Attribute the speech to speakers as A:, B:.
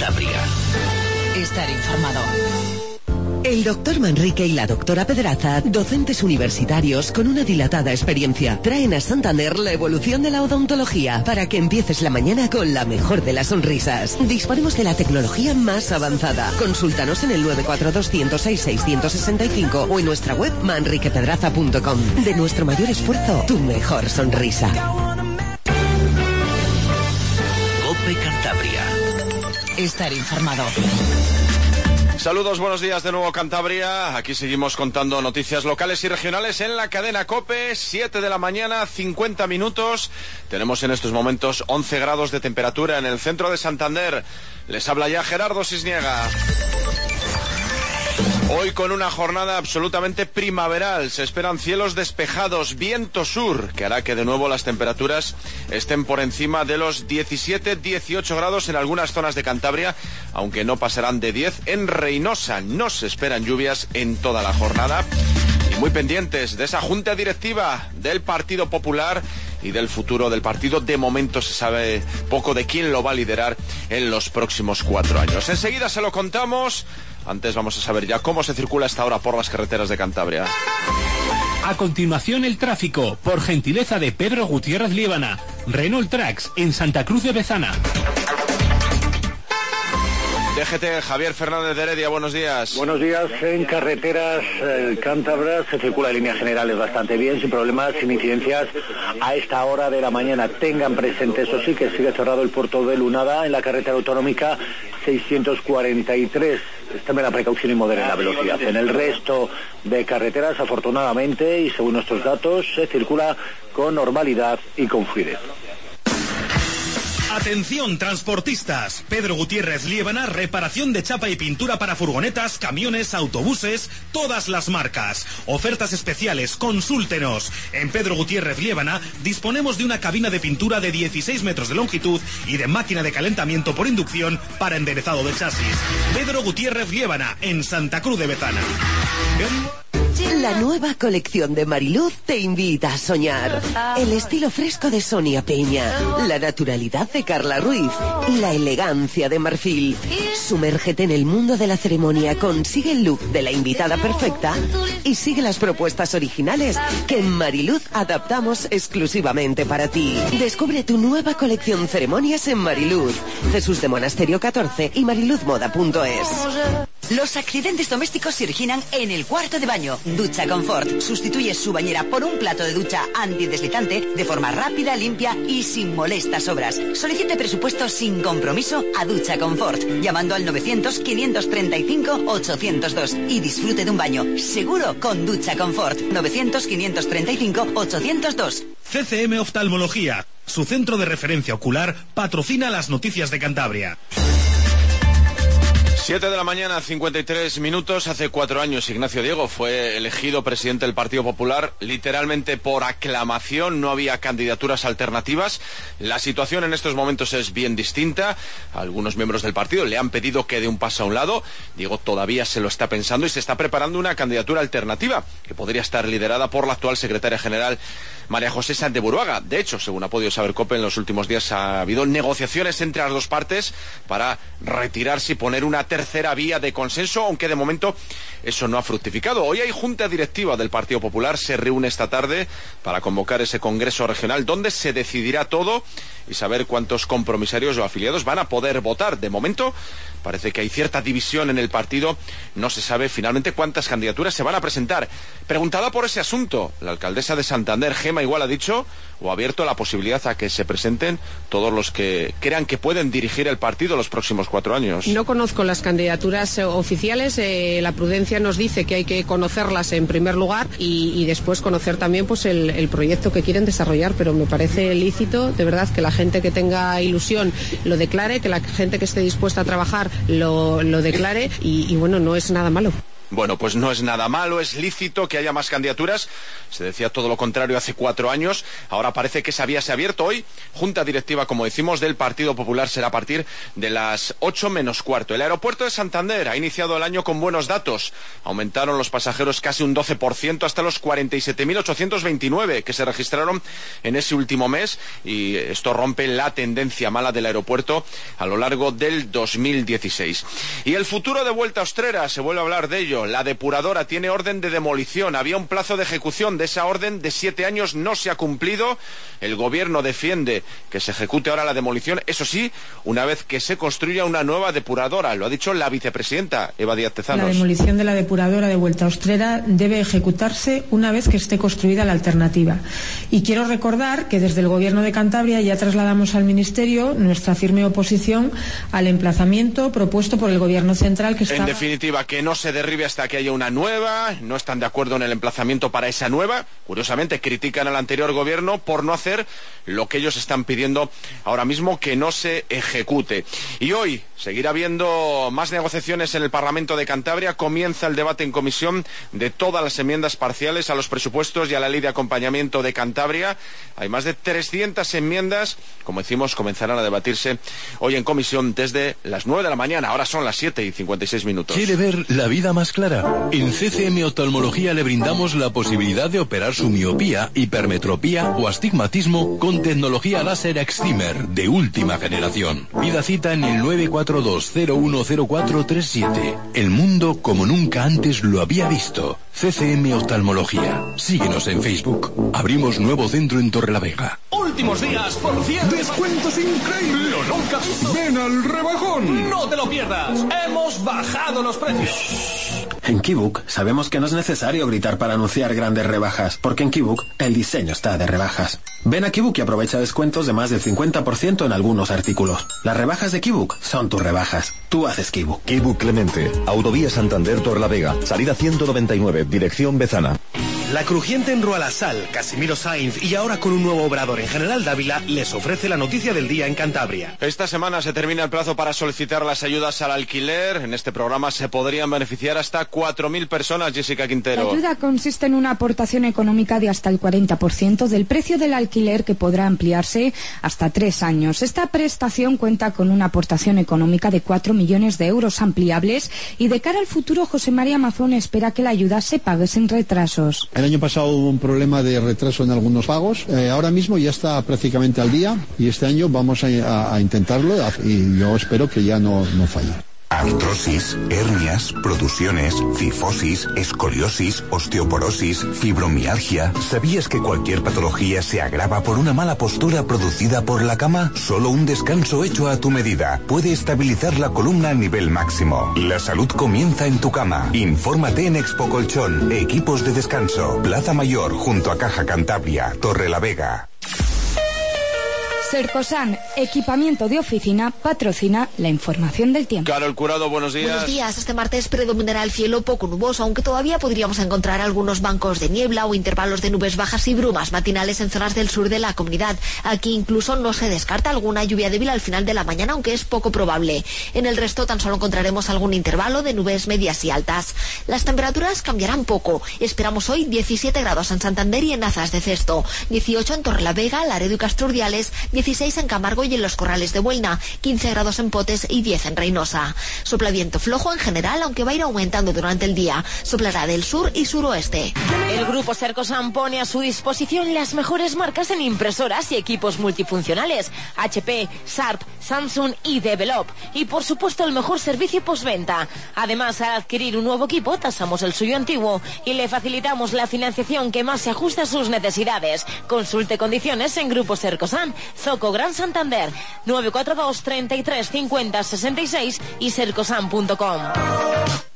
A: Cantabria. Estar informado.
B: El doctor Manrique y la doctora Pedraza, docentes universitarios con una dilatada experiencia, traen a Santander la evolución de la odontología para que empieces la mañana con la mejor de las sonrisas. Disponemos de la tecnología más avanzada. Consúltanos en el 942-106-665 o en nuestra web manriquepedraza.com. De nuestro mayor esfuerzo, tu mejor sonrisa.
A: COPE Cantabria. Estar informado.
C: Saludos, buenos días de nuevo Cantabria. Aquí seguimos contando noticias locales y regionales en la cadena COPE. 7 de la mañana, 50 minutos. Tenemos en estos momentos 11 grados de temperatura en el centro de Santander. Les habla ya Gerardo Sisniega. Hoy con una jornada absolutamente primaveral. Se esperan cielos despejados, viento sur, que hará que de nuevo las temperaturas estén por encima de los 17-18 grados en algunas zonas de Cantabria, aunque no pasarán de 10 en Reinosa. No se esperan lluvias en toda la jornada. Y muy pendientes de esa junta directiva del Partido Popular y del futuro del partido. De momento se sabe poco de quién lo va a liderar en los próximos 4 años. Enseguida se lo contamos. Antes vamos a saber ya cómo se circula esta hora por las carreteras de Cantabria.
D: A continuación el tráfico, por gentileza de Pedro Gutiérrez Liébana. Renault Trax en Santa Cruz de Bezana.
C: DGT, Javier Fernández de Heredia, buenos días.
E: Buenos días. En carreteras cántabras se circula en líneas generales bastante bien, sin problemas, sin incidencias a esta hora de la mañana. Tengan presente, eso sí, que sigue cerrado el puerto de Lunada en la carretera autonómica 643. Tomen la precaución y moderen la velocidad. En el resto de carreteras, afortunadamente, y según nuestros datos, se circula con normalidad y con fluidez.
F: Atención transportistas, Pedro Gutiérrez Liébana, reparación de chapa y pintura para furgonetas, camiones, autobuses, todas las marcas. Ofertas especiales, consúltenos. En Pedro Gutiérrez Liébana disponemos de una cabina de pintura de 16 metros de longitud y de máquina de calentamiento por inducción para enderezado de chasis. Pedro Gutiérrez Liébana, en Santa Cruz de Bezana.
B: La nueva colección de Mariluz te invita a soñar. El estilo fresco de Sonia Peña, la naturalidad de Carla Ruiz y la elegancia de Marfil. Sumérgete en el mundo de la ceremonia, consigue el look de la invitada perfecta y sigue las propuestas originales que en Mariluz adaptamos exclusivamente para ti. Descubre tu nueva colección ceremonias en Mariluz, Jesús de Monasterio 14 y mariluzmoda.es.
G: Los accidentes domésticos se originan en el cuarto de baño. Ducha Confort sustituye su bañera por un plato de ducha antideslizante de forma rápida, limpia y sin molestas obras. Solicite presupuesto sin compromiso a Ducha Confort llamando al 900-535-802 y disfrute de un baño seguro con Ducha Confort. 900-535-802.
F: CCM Oftalmología, su centro de referencia ocular, patrocina las noticias de Cantabria.
C: 7 de la mañana, 53 minutos. Hace 4 años Ignacio Diego fue elegido presidente del Partido Popular, literalmente por aclamación, no había candidaturas alternativas. La situación en estos momentos es bien distinta. Algunos miembros del partido le han pedido que dé un paso a un lado. Diego todavía se lo está pensando y se está preparando una candidatura alternativa que podría estar liderada por la actual secretaria general María José Sáenz de Buruaga. De hecho, según ha podido saber COPE, en los últimos días ha habido negociaciones entre las dos partes para retirarse y poner una tercera vía de consenso, aunque de momento eso no ha fructificado. Hoy hay junta directiva del Partido Popular, se reúne esta tarde para convocar ese congreso regional donde se decidirá todo y saber cuántos compromisarios o afiliados van a poder votar. De momento parece que hay cierta división en el partido, no se sabe finalmente cuántas candidaturas se van a presentar. Preguntada por ese asunto, la alcaldesa de Santander, Gema Igual, ha dicho o ha abierto la posibilidad a que se presenten todos los que crean que pueden dirigir el partido los próximos 4 años.
H: No conozco las candidaturas oficiales, la prudencia nos dice que hay que conocerlas en primer lugar y después conocer también pues el proyecto que quieren desarrollar, pero me parece lícito, de verdad, que la gente que tenga ilusión lo declare, que la gente que esté dispuesta a trabajar lo declare y bueno, no es nada malo.
C: Bueno, pues no es nada malo, es lícito que haya más candidaturas. Se decía todo lo contrario hace 4 años. Ahora parece que esa vía se ha abierto hoy. Junta directiva, como decimos, del Partido Popular será a partir de las 8 menos cuarto. El aeropuerto de Santander ha iniciado el año con buenos datos. Aumentaron los pasajeros casi un 12% hasta los 47.829 que se registraron en ese último mes. Y esto rompe la tendencia mala del aeropuerto a lo largo del 2016. Y el futuro de Vuelta a Ustrera, se vuelve a hablar de ello. La depuradora tiene orden de demolición. Había un plazo de ejecución de esa orden de 7 años, no se ha cumplido. El gobierno defiende que se ejecute ahora la demolición, eso sí, una vez que se construya una nueva depuradora. Lo ha dicho la vicepresidenta Eva Díaz Tezanos.
I: La demolición de la depuradora de Vuelta a Ustrera debe ejecutarse una vez que esté construida la alternativa. Y quiero recordar que desde el Gobierno de Cantabria ya trasladamos al Ministerio nuestra firme oposición al emplazamiento propuesto por el Gobierno central que estaba...
C: En definitiva, que no se derribe hasta que haya una nueva. No están de acuerdo en el emplazamiento para esa nueva. Curiosamente, critican al anterior gobierno por no hacer lo que ellos están pidiendo ahora mismo, que no se ejecute. Y hoy seguirá habiendo más negociaciones en el Parlamento de Cantabria. Comienza el debate en comisión de todas las enmiendas parciales a los presupuestos y a la ley de acompañamiento de Cantabria. Hay más de 300 enmiendas. Como decimos, comenzarán a debatirse hoy en comisión desde las 9 de la mañana. Ahora son las 7:56.
J: ¿Quiere ver la vida más clara? En CCM Oftalmología le brindamos la posibilidad de operar su miopía, hipermetropía o astigmatismo con tecnología láser excimer de última generación. Pida cita en el 942-010437. El mundo como nunca antes lo había visto. CCM Oftalmología. Síguenos en Facebook. Abrimos nuevo centro en Torrelavega.
K: Últimos días por cierre.
L: ¡Descuentos increíbles!
K: ¡Lo nunca visto!
L: ¡Ven al rebajón!
K: ¡No te lo pierdas! ¡Hemos bajado los precios!
M: En Keybook sabemos que no es necesario gritar para anunciar grandes rebajas, porque en Keybook el diseño está de rebajas. Ven a Keybook y aprovecha descuentos de más del 50% en algunos artículos. Las rebajas de Keybook son tus rebajas. Tú haces Keybook.
N: Keybook Clemente, Autovía Santander Torrelavega, salida 199, dirección Bezana.
F: La Crujiente en Rualasal, Casimiro Sainz y ahora con un nuevo obrador en General Dávila les ofrece la noticia del día en Cantabria.
C: Esta semana se termina el plazo para solicitar las ayudas al alquiler. En este programa se podrían beneficiar hasta 4.000 personas, Jessica Quintero.
O: La ayuda consiste en una aportación económica de hasta el 40% del precio del alquiler, que podrá ampliarse hasta 3 años. Esta prestación cuenta con una aportación económica de 4 millones de euros ampliables y de cara al futuro José María Mazón espera que la ayuda se pague sin retrasos.
P: El año pasado hubo un problema de retraso en algunos pagos. Ahora mismo ya está prácticamente al día y este año vamos a intentarlo y yo espero que ya no falle.
Q: Artrosis, hernias, protusiones, cifosis, escoliosis, osteoporosis, fibromialgia. ¿Sabías que cualquier patología se agrava por una mala postura producida por la cama? Solo un descanso hecho a tu medida puede estabilizar la columna a nivel máximo. La salud comienza en tu cama. Infórmate en Expo Colchón, equipos de descanso, Plaza Mayor, junto a Caja Cantabria, Torrelavega.
O: Cercosan, equipamiento de oficina, patrocina la información del tiempo.
C: Carol Curado, buenos días.
R: Buenos días. Este martes predominará el cielo poco nuboso, aunque todavía podríamos encontrar algunos bancos de niebla o intervalos de nubes bajas y brumas matinales en zonas del sur de la comunidad. Aquí incluso no se descarta alguna lluvia débil al final de la mañana, aunque es poco probable. En el resto tan solo encontraremos algún intervalo de nubes medias y altas. Las temperaturas cambiarán poco. Esperamos hoy 17 grados en Santander y en Nazas de Cesto, 18 en Torrelavega, Laredo y Casturdiales, 16 en Camargo y en los Corrales de Buelna, 15 grados en Potes y 10 en Reynosa. Sopla viento flojo en general, aunque va a ir aumentando durante el día. Soplará del sur y suroeste.
S: El grupo Cercosan pone a su disposición las mejores marcas en impresoras y equipos multifuncionales: HP, Sharp, Samsung y Develop. Y por supuesto el mejor servicio postventa. Además, al adquirir un nuevo equipo, tasamos el suyo antiguo y le facilitamos la financiación que más se ajuste a sus necesidades. Consulte condiciones en Grupo Cercosan, Zoco Gran Santander, 942 33 50 66 y cercosan.com.